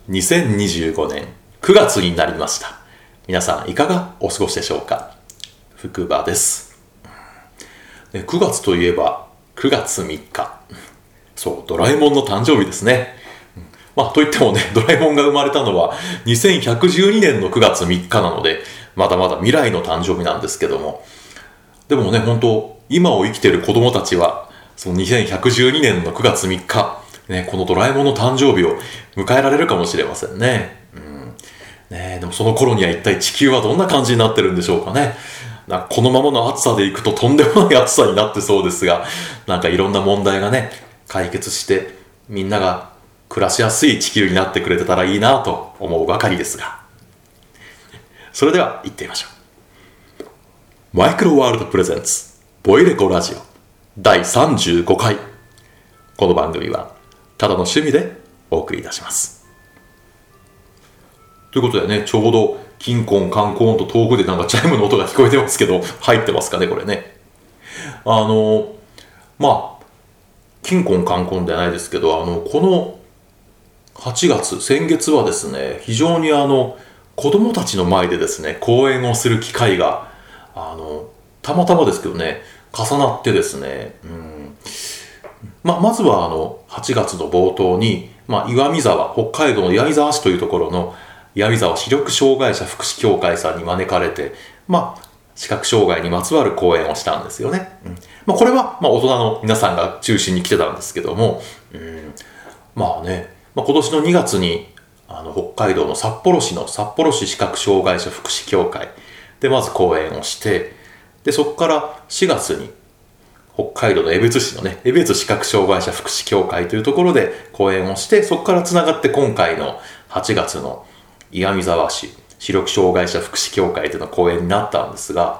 2025年9月になりました。皆さんいかがお過ごしでしょうか。福場です。9月といえば9月3日。そう、ドラえもんの誕生日ですね。といってもね、ドラえもんが生まれたのは2112年の9月3日なので、まだまだ未来の誕生日なんですけども。でもね、本当今を生きている子供たちは、その2112年の9月3日、ね、このドラえもんの誕生日を迎えられるかもしれませんね。でもその頃には一体地球はどんな感じになってるんでしょうかね。このままの暑さでいくととんでもない暑さになってそうですが、いろんな問題がね、解決して、みんなが暮らしやすい地球になってくれてたらいいなと思うばかりですが。それでは行ってみましょう。マイクロワールドプレゼンツボイレコラジオ第35回。この番組はただの趣味でお送りいたします。ということでね、ちょうどキンコンカンコンと遠くでチャイムの音が聞こえてますけど、入ってますかねこれね。キンコンカンコンではないですけど、この8月、先月はですね、非常に子供たちの前でですね、講演をする機会が、たまたまですけどね、重なってですね、まずは8月の冒頭に、岩見沢、北海道の岩見沢市というところの岩見沢視力障害者福祉協会さんに招かれて、視覚障害にまつわる講演をしたんですよね。これは、大人の皆さんが中心に来てたんですけども、今年の2月に、北海道の札幌市視覚障害者福祉協会でまず講演をして、で、そこから4月に、北海道の江別市のね、江別視覚障害者福祉協会というところで講演をして、そこからつながって今回の8月の岩見沢市視力障害者福祉協会というの講演になったんですが、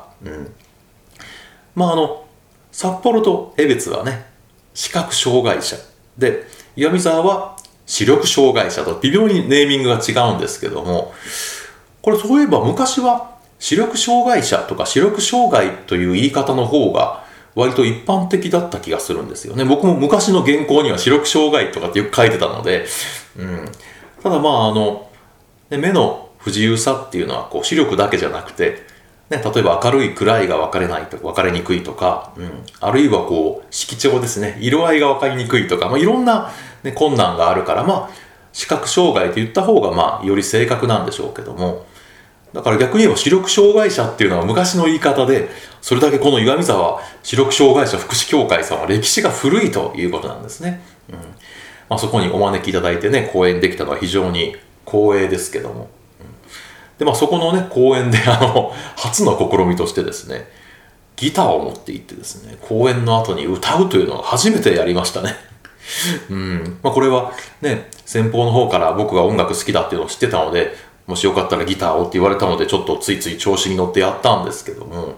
札幌と江別はね、視覚障害者で、岩見沢は視力障害者と微妙にネーミングが違うんですけども、これそういえば昔は視力障害者とか視力障害という言い方の方が割と一般的だった気がするんですよね。僕も昔の原稿には視力障害とかってよく書いてたので、ただ目の不自由さっていうのは視力だけじゃなくて、例えば明るい暗いが分かりにくいとか、あるいは色調ですね、色合いが分かりにくいとか、いろんな、困難があるから、視覚障害と言った方がより正確なんでしょうけども、だから逆に言えば視力障害者っていうのは昔の言い方で、それだけこの岩見沢視力障害者福祉協会さんは歴史が古いということなんですね。そこにお招きいただいてね、講演できたのは非常に光栄ですけども。で、そこのね、講演で初の試みとしてですね、ギターを持って行ってですね、講演の後に歌うというのを初めてやりましたね。これはね、先方の方から僕が音楽好きだっていうのを知ってたので、もしよかったらギターをって言われたので、ちょっとついつい調子に乗ってやったんですけども、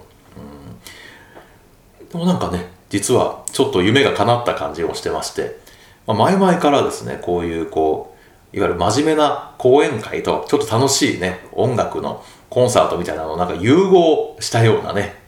でも実はちょっと夢が叶った感じをしてまして、前々からですね、こういういわゆる真面目な講演会とちょっと楽しいね、音楽のコンサートみたいなのを融合したようなね、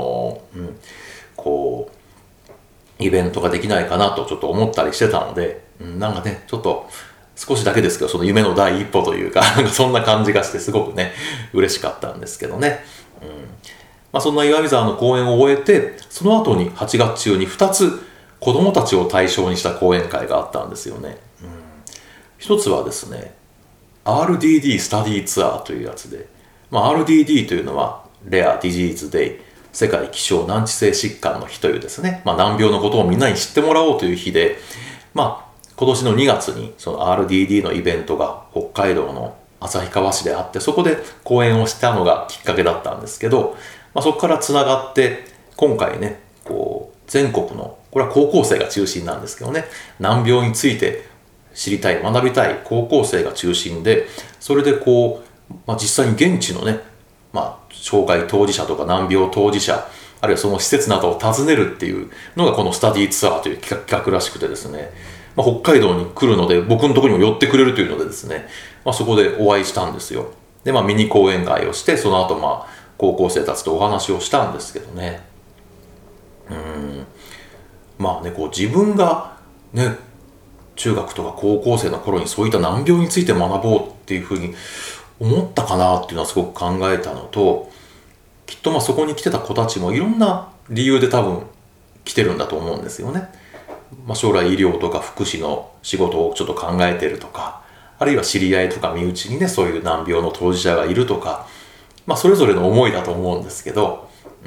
イベントができないかなとちょっと思ったりしてたので、ちょっと少しだけですけど、その夢の第一歩というか、そんな感じがしてすごくね、嬉しかったんですけどね。そんな岩見沢の講演を終えて、その後に8月中に2つ子供たちを対象にした講演会があったんですよね。一つはですね、RDD スタディツアーというやつで、RDD というのはレアディジーズデイ、世界希少難治性疾患の日というですね、難病のことをみんなに知ってもらおうという日で、今年の2月にその RDD のイベントが北海道の旭川市であって、そこで講演をしたのがきっかけだったんですけど、そこからつながって今回ね、全国の、これは高校生が中心なんですけどね、難病について知りたい、学びたい高校生が中心で、それで実際に現地のね、障害当事者とか難病当事者、あるいはその施設などを訪ねるっていうのがこのスタディツアーという企画らしくてですね、北海道に来るので僕のところにも寄ってくれるというのでですね、そこでお会いしたんですよ。で、ミニ講演会をして、その後高校生たちとお話をしたんですけどね。自分がね、 中学とか高校生の頃にそういった難病について学ぼうっていうふうに思ったかなっていうのはすごく考えたのと、きっとそこに来てた子たちもいろんな理由で多分来てるんだと思うんですよね。将来医療とか福祉の仕事をちょっと考えてるとか、あるいは知り合いとか身内にねそういう難病の当事者がいるとか、それぞれの思いだと思うんですけど、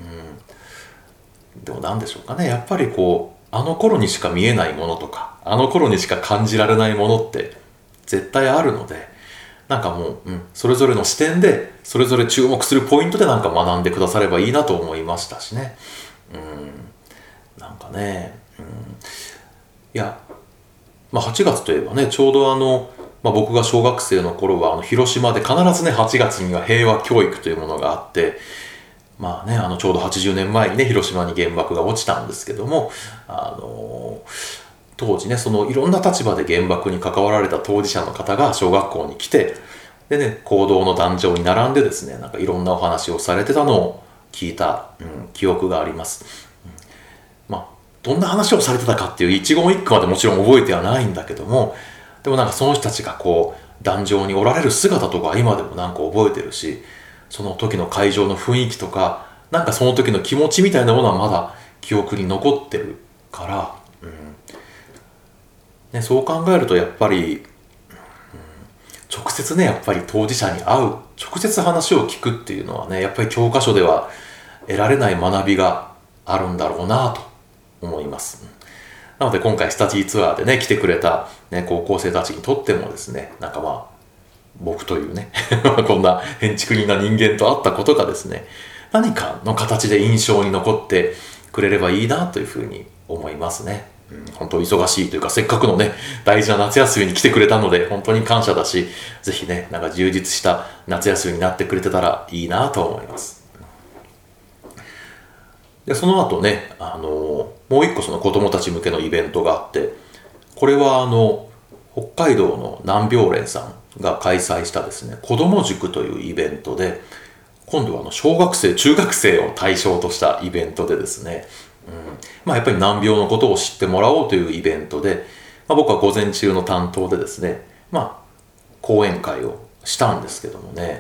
でも何でしょうかね、やっぱりあの頃にしか見えないものとか、あの頃にしか感じられないものって絶対あるので、それぞれの視点でそれぞれ注目するポイントで学んでくださればいいなと思いましたしね。いや、8月といえばね、ちょうど僕が小学生の頃は広島で必ずね8月には平和教育というものがあって、ちょうど80年前にね広島に原爆が落ちたんですけども、当時ねそのいろんな立場で原爆に関わられた当事者の方が小学校に来て、でね講堂の壇上に並んでですねいろんなお話をされてたのを聞いた、記憶があります。どんな話をされてたかっていう一言一句までもちろん覚えてはないんだけども、でもその人たちが壇上におられる姿とか今でも覚えてるし、その時の会場の雰囲気とかその時の気持ちみたいなものはまだ記憶に残ってるから、そう考えるとやっぱり、直接ねやっぱり当事者に会う、直接話を聞くっていうのはねやっぱり教科書では得られない学びがあるんだろうなと思います。なので今回スタディツアーでね来てくれた、高校生たちにとってもですね僕というねこんな変築人な人間と会ったことがですね何かの形で印象に残ってくれればいいなというふうに思いますね。本当忙しいというかせっかくのね大事な夏休みに来てくれたので本当に感謝だし、ぜひね充実した夏休みになってくれてたらいいなと思います。でその後ね、もう一個その子供たち向けのイベントがあって、これは北海道の難病連さんが開催したですね子ども塾というイベントで、今度は小学生中学生を対象としたイベントでですね、やっぱり難病のことを知ってもらおうというイベントで、僕は午前中の担当でですね講演会をしたんですけどもね、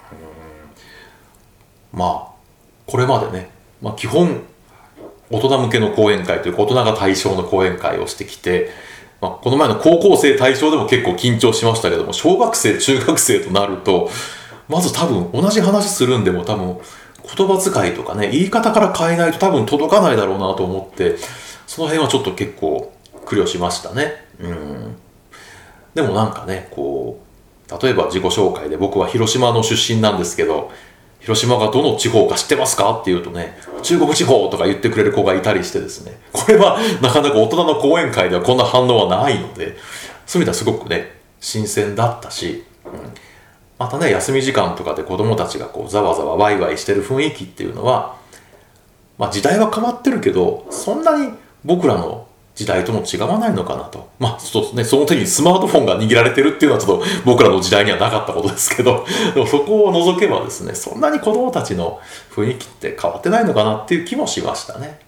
これまでね、基本大人向けの講演会というか大人が対象の講演会をしてきて、この前の高校生対象でも結構緊張しましたけども、小学生中学生となるとまず多分同じ話するんでも多分言葉遣いとかね言い方から変えないと多分届かないだろうなと思って、その辺はちょっと結構苦慮しましたね。でも例えば自己紹介で僕は広島の出身なんですけど、広島がどの地方か知ってますかって言うとね、中国地方とか言ってくれる子がいたりしてですね、これはなかなか大人の講演会ではこんな反応はないので、そういう意味ではすごくね新鮮だったし、またね休み時間とかで子供たちがざわざわワイワイしてる雰囲気っていうのは、時代は変わってるけどそんなに僕らの時代とも違わないのかなと。その手にスマートフォンが握られてるっていうのはちょっと僕らの時代にはなかったことですけど、でもそこを除けばですね、そんなに子供たちの雰囲気って変わってないのかなっていう気もしましたね。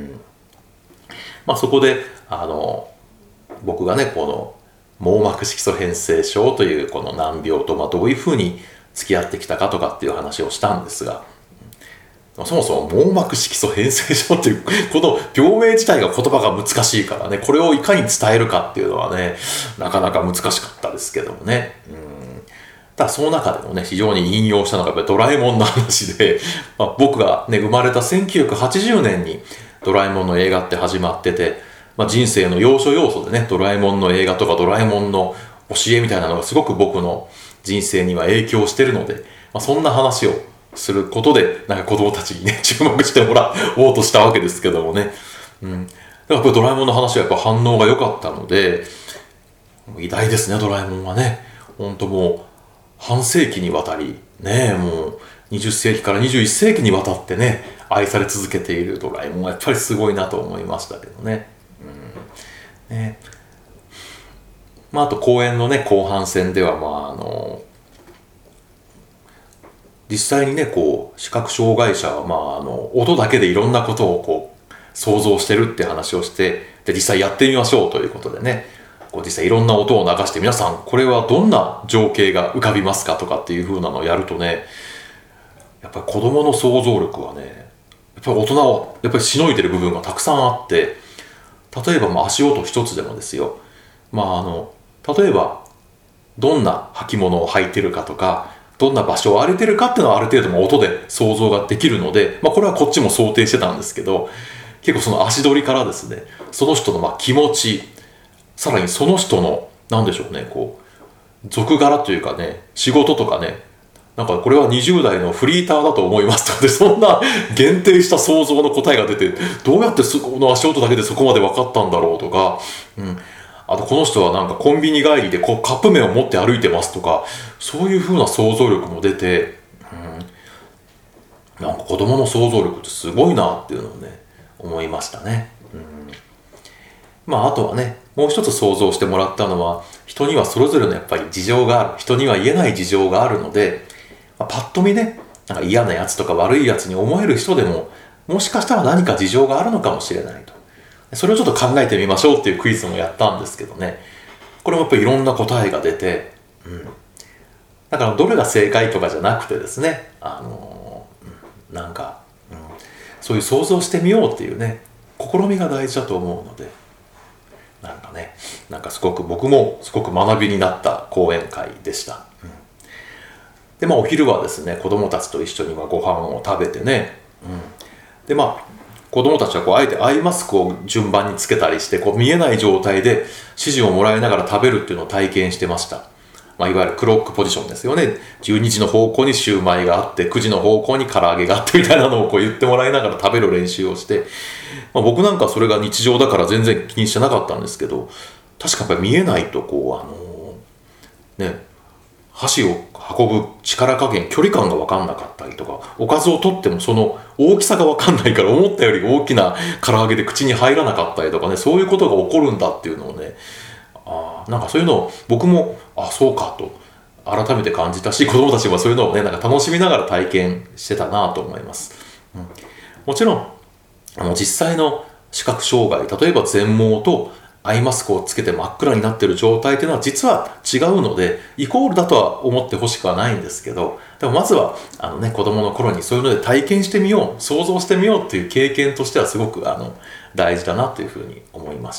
そこで僕がねこの網膜色素変性症というこの難病とどういうふうに付き合ってきたかとかっていう話をしたんですが、そもそも網膜色素変性症っていうこの病名自体が言葉が難しいからね、これをいかに伝えるかっていうのはねなかなか難しかったですけどもね。ただその中でもね非常に引用したのがやっぱりドラえもんの話で、僕がね生まれた1980年にドラえもんの映画って始まってて、人生の要所要所でねドラえもんの映画とかドラえもんの教えみたいなのがすごく僕の人生には影響してるので、そんな話をすることで子供たちにね注目してもらおうとしたわけですけどもね。だからやっぱりドラえもんの話はやっぱ反応が良かったので、偉大ですねドラえもんはね。本当もう半世紀にわたりね、もう20世紀から21世紀にわたってね愛され続けているドラえもんはやっぱりすごいなと思いましたけどね。あと公演のね後半戦では実際にね視覚障害者は音だけでいろんなことを想像してるって話をして、で実際やってみましょうということでねこう実際いろんな音を流して、皆さんこれはどんな情景が浮かびますかとかっていう風なのをやるとね、やっぱり子供の想像力はね、やっぱり大人をやっぱりしのいでる部分がたくさんあって、例えば足音一つでもですよ、例えばどんな履物を履いてるかとか、どんな場所を歩いてるかっていうのはある程度の音で想像ができるので、これはこっちも想定してたんですけど、結構その足取りからですね、その人の気持ち、さらにその人のなんでしょうね、こう俗柄というかね、仕事とかね、なんかこれは20代のフリーターだと思いますとかで、そんな限定した想像の答えが出て、どうやってこの足音だけでそこまで分かったんだろうとか、あとこの人はなんかコンビニ帰りでカップ麺を持って歩いてますとか、そういう風な想像力も出て、なんか子供の想像力ってすごいなっていうのをね、思いましたね。あとはね、もう一つ想像してもらったのは、人にはそれぞれのやっぱり事情がある、人には言えない事情があるので、パッと見ね、なんか嫌なやつとか悪いやつに思える人でも、もしかしたら何か事情があるのかもしれないと。それをちょっと考えてみましょうっていうクイズもやったんですけどね、これもやっぱりいろんな答えが出て、だからどれが正解とかじゃなくてですね、そういう想像してみようっていうね、試みが大事だと思うので、なんかすごく僕もすごく学びになった講演会でした。でお昼はですね、子供たちと一緒にご飯を食べてね、で子供たちはあえてアイマスクを順番につけたりして、見えない状態で指示をもらいながら食べるっていうのを体験してました。いわゆるクロックポジションですよね。12時の方向にシューマイがあって、9時の方向に唐揚げがあってみたいなのを言ってもらいながら食べる練習をして、僕なんかそれが日常だから全然気にしてなかったんですけど、確かやっぱり見えないと箸を運ぶ力加減、距離感が分かんなかったりとか、おかずを取ってもその大きさが分かんないから、思ったより大きな唐揚げで口に入らなかったりとかね、そういうことが起こるんだっていうのをね、なんかそういうのを僕もそうかと改めて感じたし、子供たちもそういうのをね、なんか楽しみながら体験してたなと思います。もちろん実際の視覚障害、例えば全盲とアイマスクをつけて真っ暗になっている状態というのは実は違うので、イコールだとは思ってほしくはないんですけど、でもまずは子供の頃にそういうので体験してみよう、想像してみようっていう経験としてはすごく大事だなというふうに思いました。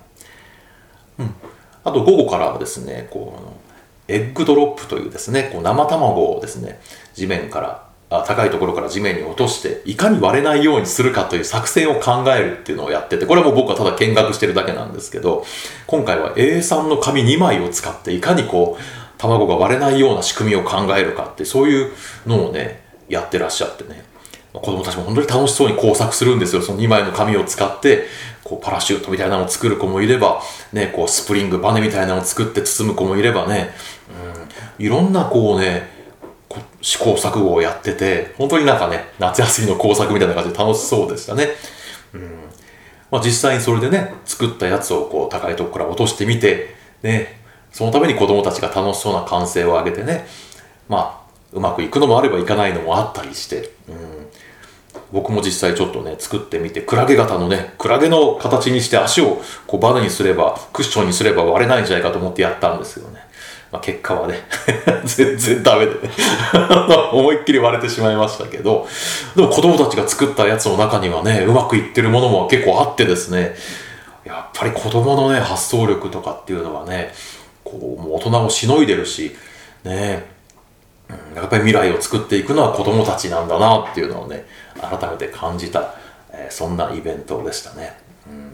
あと午後からはですね、エッグドロップというですね、生卵をですね、地面から高いところから地面に落として、いかに割れないようにするかという作戦を考えるっていうのをやってて、これはもう僕はただ見学してるだけなんですけど、今回は A3 の紙2枚を使って、いかに卵が割れないような仕組みを考えるかって、そういうのをね、やってらっしゃってね、子供たちも本当に楽しそうに工作するんですよ。その2枚の紙を使ってパラシュートみたいなのを作る子もいればね、スプリングバネみたいなのを作って包む子もいればね、いろんな試行錯誤をやってて、本当になんかね、夏休みの工作みたいな感じで楽しそうでしたね。実際にそれでね、作ったやつを高いところから落としてみてね、そのために子供たちが楽しそうな歓声を上げてね、うまくいくのもあればいかないのもあったりして、僕も実際ちょっとね作ってみて、クラゲ型のね、クラゲの形にして足をバネにすれば、クッションにすれば割れないんじゃないかと思ってやったんですけどね、結果はね全然ダメでね思いっきり割れてしまいましたけど、でも子供たちが作ったやつの中にはね、うまくいってるものも結構あってですね、やっぱり子供のね発想力とかっていうのはね、もう大人をしのいでるしね、やっぱり未来を作っていくのは子供たちなんだなっていうのをね、改めて感じた、そんなイベントでしたね。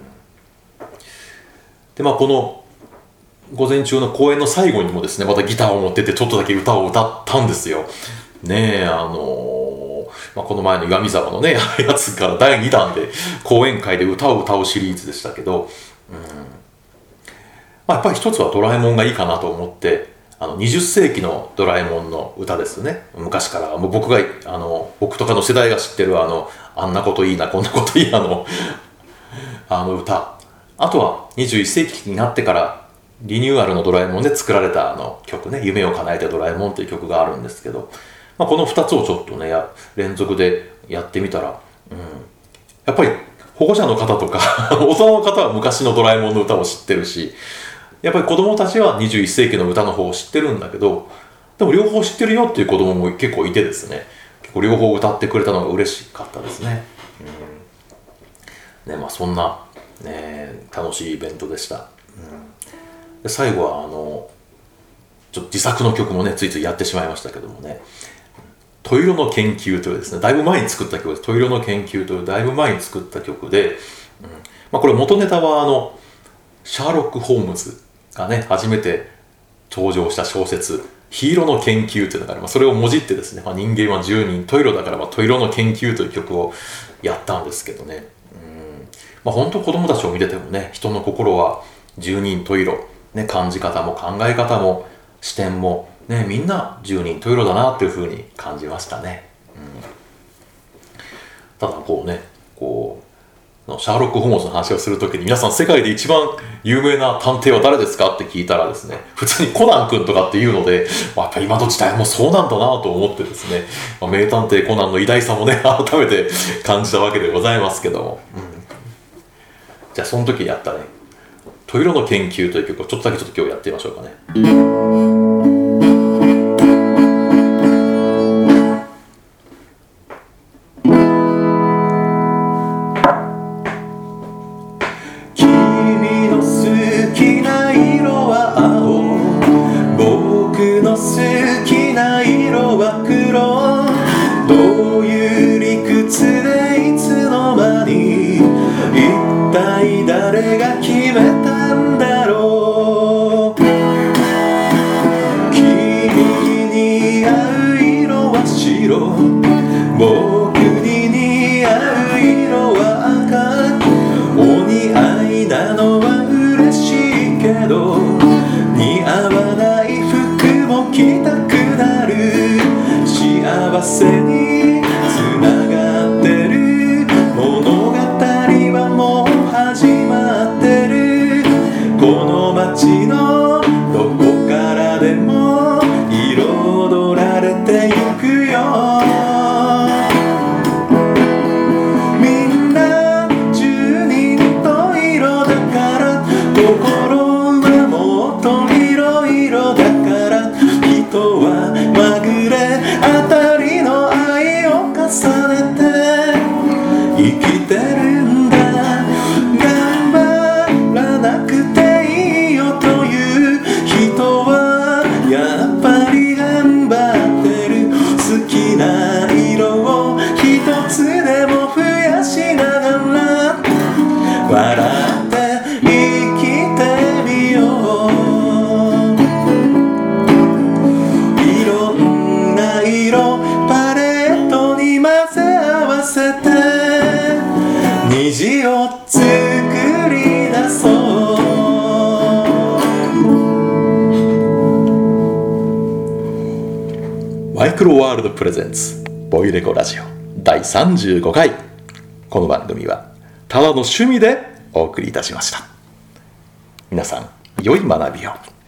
でこの午前中の公演の最後にもですね、またギターを持ってってちょっとだけ歌を歌ったんですよ。ねえ、この前の岩見沢のねやつから第2弾で講演会で歌を歌うシリーズでしたけど、やっぱり一つはドラえもんがいいかなと思って、20世紀のドラえもんの歌ですね。昔からもう僕とかの世代が知ってるあんなこといいなこんなこといいなの歌、あとは21世紀になってからリニューアルのドラえもんで作られた曲ね、夢を叶えてドラえもんという曲があるんですけど、この2つをちょっとね連続でやってみたら、やっぱり保護者の方とか大人の方は昔のドラえもんの歌を知ってるし、 やっぱり子供たちは21世紀の歌の方を知ってるんだけど、でも両方知ってるよっていう子供も結構いてですね、結構両方歌ってくれたのが嬉しかったですね。まあそんな、楽しいイベントでした。で最後はちょっと自作の曲もねついついやってしまいましたけどもね、トイロの研究というですね、だいぶ前に作った曲です。トイロの研究というだいぶ前に作った曲で、まあ、これ元ネタはシャーロック・ホームズがね初めて登場した小説ヒーローの研究というのがあります。それをもじってですね、まあ、人間は10人トイロだから、まあ、トイロの研究という曲をやったんですけどね、まあ、本当子供たちを見ててもね、人の心は10人トイロ、ね、感じ方も考え方も視点も、ね、みんな10人トイロだなっていうふうに感じましたね。ただこうね、シャーロック・ホームズの話をするときに、皆さん世界で一番有名な探偵は誰ですかって聞いたらですね、普通にコナン君とかっていうので、まあ、やっぱり今の時代もそうなんだなと思ってですね、まあ、名探偵コナンの偉大さもね改めて感じたわけでございますけども、じゃあその時やったねトイロの研究という曲をちょっとだけ今日やってみましょうかね。 どういう理屈でいつの間に一体誰が決めたんだろう。君に合う色は白、僕に似合う色は赤。お似合いなのは嬉しいけど、似合わない服も着たくなる。幸せにつながってる物語はもう始まってる。この街のどこからでも彩られてゆくよ。みんな10人と色だから、心はもっといろいろだから、人はまぐれ当たりの愛を重ねて生きてるんだ。頑張らなくていいよという人はやっぱり頑張ってる。好きな色を一つでも増やしながら笑って生きてみよう。いろんな色パレットに混ぜ合わせて虹を作り出そう。 マイクロワールドプレゼンツボイレコラジオ第35回。この番組はただの趣味でお送りいたしました。皆さん良い学びを。